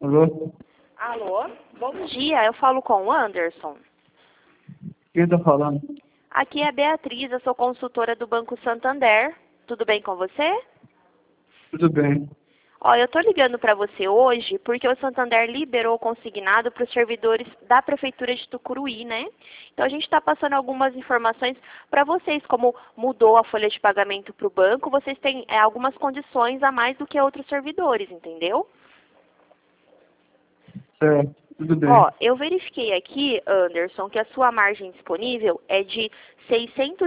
Alô? Alô, bom dia, eu falo com o Anderson. Quem tá falando? Aqui é a Beatriz, eu sou consultora do Banco Santander. Tudo bem com você? Tudo bem. Ó, eu tô ligando para você hoje porque o Santander liberou o consignado para os servidores da Prefeitura de Tucuruí, né? Então a gente está passando algumas informações para vocês, como mudou a folha de pagamento para o banco, vocês têm algumas condições a mais do que outros servidores, entendeu? Certo, tudo bem. Ó, eu verifiquei aqui, Anderson, que a sua margem disponível é de R$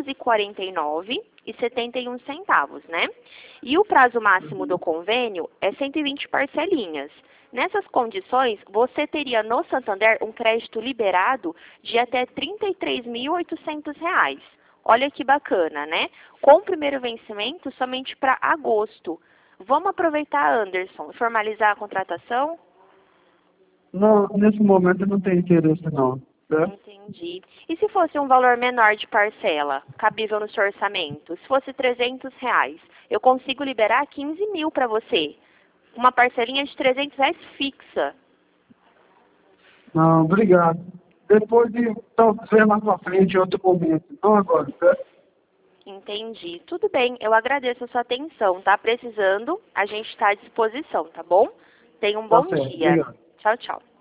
649,71, né? E o prazo máximo do convênio é 120 parcelinhas. Nessas condições, você teria no Santander um crédito liberado de até R$ 33.800. Olha que bacana, né? Com o primeiro vencimento somente para agosto. Vamos aproveitar, Anderson, e formalizar a contratação? Não, nesse momento eu não tenho interesse não, certo? Entendi. E se fosse um valor menor de parcela, cabível no seu orçamento? Se fosse R$ 300, eu consigo liberar 15 mil para você. Uma parcelinha de R$ 300 fixa. Não, obrigado. Depois de talvez mais pra frente, em outro momento. Não agora, certo? Entendi. Tudo bem, eu agradeço a sua atenção. Tá precisando? A gente está à disposição, tá bom? Tenha um Tá bom certo, dia. obrigado. Tchau, tchau.